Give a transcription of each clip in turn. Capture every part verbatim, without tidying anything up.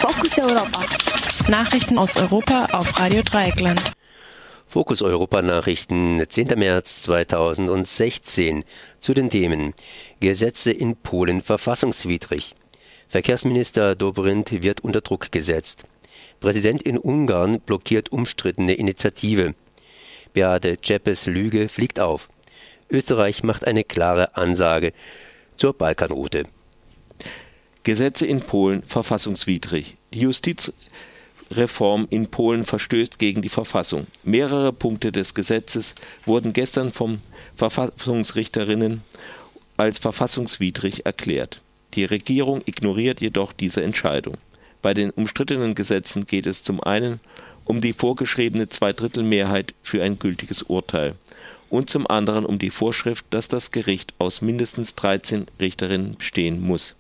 Fokus Europa. Nachrichten aus Europa auf Radio Dreieckland. Fokus Europa Nachrichten, zehnten März zweitausendsechzehn. Zu den Themen: Gesetze in Polen verfassungswidrig. Verkehrsminister Dobrindt wird unter Druck gesetzt. Präsident in Ungarn blockiert umstrittene Initiative. Beate Zschäpes Lüge fliegt auf. Österreich macht eine klare Ansage zur Balkanroute. Gesetze in Polen verfassungswidrig. Die Justizreform in Polen verstößt gegen die Verfassung. Mehrere Punkte des Gesetzes wurden gestern von Verfassungsrichterinnen als verfassungswidrig erklärt. Die Regierung ignoriert jedoch diese Entscheidung. Bei den umstrittenen Gesetzen geht es zum einen um die vorgeschriebene Zweidrittelmehrheit für ein gültiges Urteil und zum anderen um die Vorschrift, dass das Gericht aus mindestens dreizehn Richterinnen bestehen muss.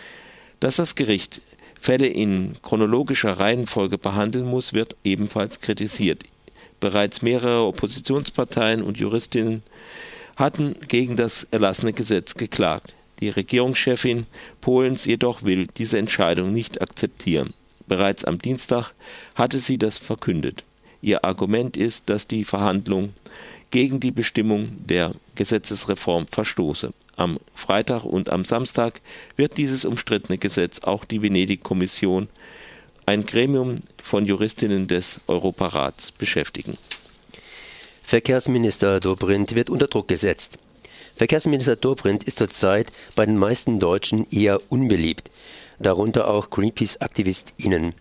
Dass das Gericht Fälle in chronologischer Reihenfolge behandeln muss, wird ebenfalls kritisiert. Bereits mehrere Oppositionsparteien und Juristinnen hatten gegen das erlassene Gesetz geklagt. Die Regierungschefin Polens jedoch will diese Entscheidung nicht akzeptieren. Bereits am Dienstag hatte sie das verkündet. Ihr Argument ist, dass die Verhandlung gegen die Bestimmung der Gesetzesreform verstoße. Am Freitag und am Samstag wird dieses umstrittene Gesetz auch die Venedig-Kommission, ein Gremium von Juristinnen des Europarats, beschäftigen. Verkehrsminister Dobrindt wird unter Druck gesetzt. Verkehrsminister Dobrindt ist zurzeit bei den meisten Deutschen eher unbeliebt, darunter auch Greenpeace-AktivistInnen.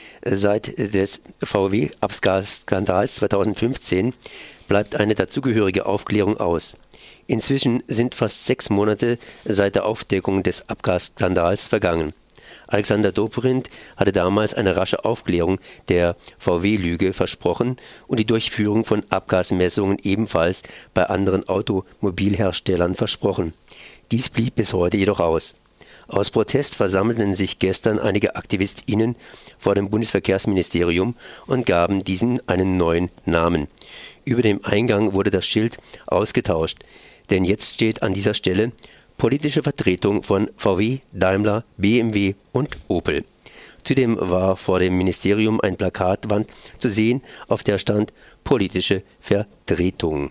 Seit des V W-Abgasskandals zweitausendfünfzehn bleibt eine dazugehörige Aufklärung aus. Inzwischen sind fast sechs Monate seit der Aufdeckung des Abgasskandals vergangen. Alexander Dobrindt hatte damals eine rasche Aufklärung der V W-Lüge versprochen und die Durchführung von Abgasmessungen ebenfalls bei anderen Automobilherstellern versprochen. Dies blieb bis heute jedoch aus. Aus Protest versammelten sich gestern einige AktivistInnen vor dem Bundesverkehrsministerium und gaben diesen einen neuen Namen. Über dem Eingang wurde das Schild ausgetauscht, denn jetzt steht an dieser Stelle politische Vertretung von V W, Daimler, B M W und Opel. Zudem war vor dem Ministerium ein Plakatwand zu sehen, auf der stand politische Vertretung.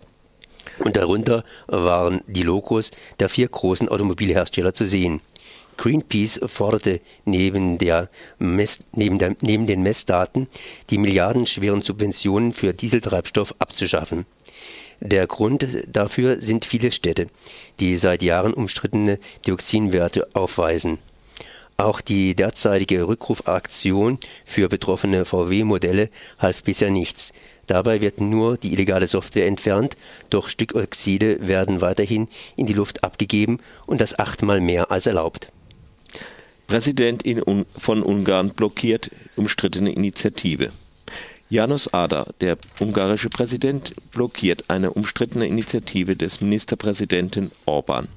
Und darunter waren die Logos der vier großen Automobilhersteller zu sehen. Greenpeace forderte neben, der Mess, neben, der, neben den Messdaten die milliardenschweren Subventionen für Dieseltreibstoff abzuschaffen. Der Grund dafür sind viele Städte, die seit Jahren umstrittene Dioxinwerte aufweisen. Auch die derzeitige Rückrufaktion für betroffene V W-Modelle half bisher nichts. Dabei wird nur die illegale Software entfernt, doch Stickoxide werden weiterhin in die Luft abgegeben und das achtmal mehr als erlaubt. Präsident in Un- von Ungarn blockiert umstrittene Initiative. János Áder, der ungarische Präsident, blockiert eine umstrittene Initiative des Ministerpräsidenten Orbán.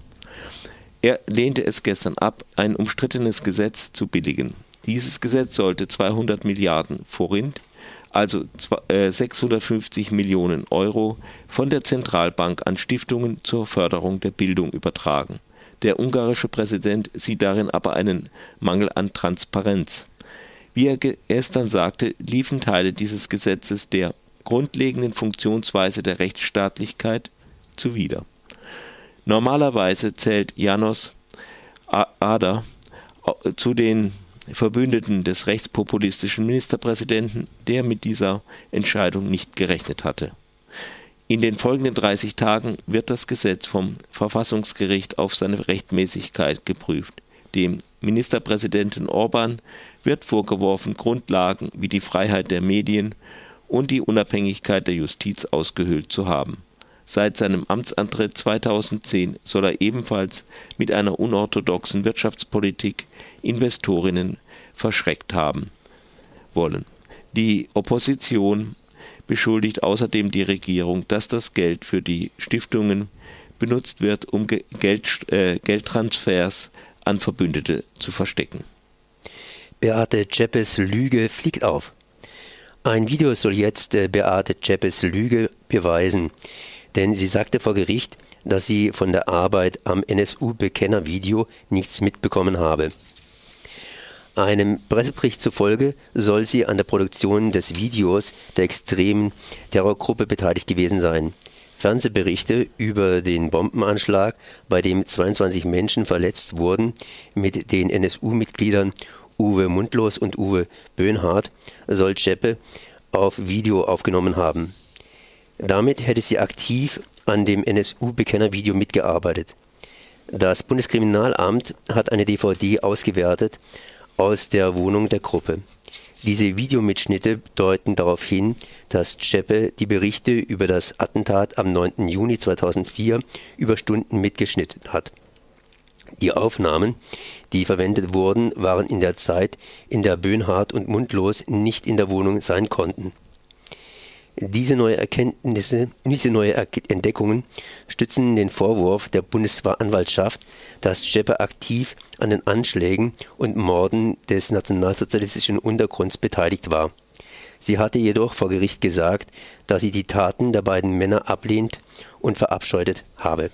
Er lehnte es gestern ab, ein umstrittenes Gesetz zu billigen. Dieses Gesetz sollte zweihundert Milliarden Forint, also sechshundertfünfzig Millionen Euro, von der Zentralbank an Stiftungen zur Förderung der Bildung übertragen. Der ungarische Präsident sieht darin aber einen Mangel an Transparenz. Wie er gestern sagte, liefen Teile dieses Gesetzes der grundlegenden Funktionsweise der Rechtsstaatlichkeit zuwider. Normalerweise zählt János Áder zu den Verbündeten des rechtspopulistischen Ministerpräsidenten, der mit dieser Entscheidung nicht gerechnet hatte. In den folgenden dreißig Tagen wird das Gesetz vom Verfassungsgericht auf seine Rechtmäßigkeit geprüft. Dem Ministerpräsidenten Orbán wird vorgeworfen, Grundlagen wie die Freiheit der Medien und die Unabhängigkeit der Justiz ausgehöhlt zu haben. Seit seinem Amtsantritt zweitausendzehn soll er ebenfalls mit einer unorthodoxen Wirtschaftspolitik Investorinnen verschreckt haben wollen. Die Opposition beschuldigt außerdem die Regierung, dass das Geld für die Stiftungen benutzt wird, um Geld, äh, Geldtransfers an Verbündete zu verstecken. Beate Zschäpes Lüge fliegt auf. Ein Video soll jetzt äh, Beate Zschäpes Lüge beweisen, denn sie sagte vor Gericht, dass sie von der Arbeit am N S U-Bekennervideo nichts mitbekommen habe. Einem Pressebericht zufolge soll sie an der Produktion des Videos der extremen Terrorgruppe beteiligt gewesen sein. Fernsehberichte über den Bombenanschlag, bei dem zweiundzwanzig Menschen verletzt wurden, mit den N S U-Mitgliedern Uwe Mundlos und Uwe Böhnhardt, soll Zschäpe auf Video aufgenommen haben. Damit hätte sie aktiv an dem N S U-Bekennervideo mitgearbeitet. Das Bundeskriminalamt hat eine D V D ausgewertet aus der Wohnung der Gruppe. Diese Videomitschnitte deuten darauf hin, dass Zschäpe die Berichte über das Attentat am neunten Juni zweitausendvier über Stunden mitgeschnitten hat. Die Aufnahmen, die verwendet wurden, waren in der Zeit, in der Böhnhardt und Mundlos nicht in der Wohnung sein konnten. Diese neue Erkenntnisse, diese neue Entdeckungen stützen den Vorwurf der Bundesanwaltschaft, dass Zschäpe aktiv an den Anschlägen und Morden des nationalsozialistischen Untergrunds beteiligt war. Sie hatte jedoch vor Gericht gesagt, dass sie die Taten der beiden Männer ablehnt und verabscheutet habe.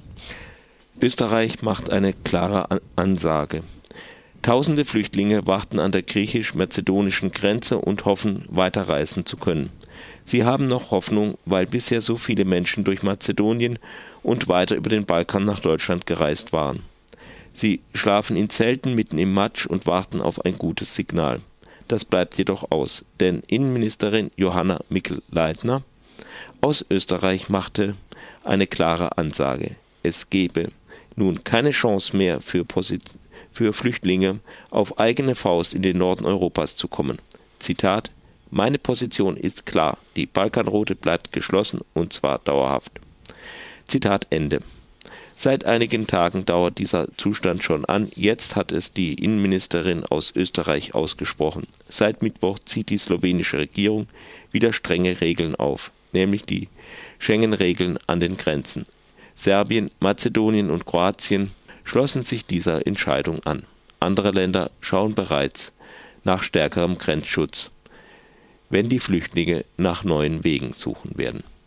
Österreich macht eine klare Ansage. Tausende Flüchtlinge warten an der griechisch-mazedonischen Grenze und hoffen, weiterreisen zu können. Sie haben noch Hoffnung, weil bisher so viele Menschen durch Mazedonien und weiter über den Balkan nach Deutschland gereist waren. Sie schlafen in Zelten mitten im Matsch und warten auf ein gutes Signal. Das bleibt jedoch aus, denn Innenministerin Johanna Mikl-Leitner aus Österreich machte eine klare Ansage. Es gebe nun keine Chance mehr für, Posit- für Flüchtlinge, auf eigene Faust in den Norden Europas zu kommen. Zitat: Meine Position ist klar, die Balkanroute bleibt geschlossen und zwar dauerhaft. Zitat Ende. Seit einigen Tagen dauert dieser Zustand schon an, jetzt hat es die Innenministerin aus Österreich ausgesprochen. Seit Mittwoch zieht die slowenische Regierung wieder strenge Regeln auf, nämlich die Schengen-Regeln an den Grenzen. Serbien, Mazedonien und Kroatien schlossen sich dieser Entscheidung an. Andere Länder schauen bereits nach stärkerem Grenzschutz, wenn die Flüchtlinge nach neuen Wegen suchen werden.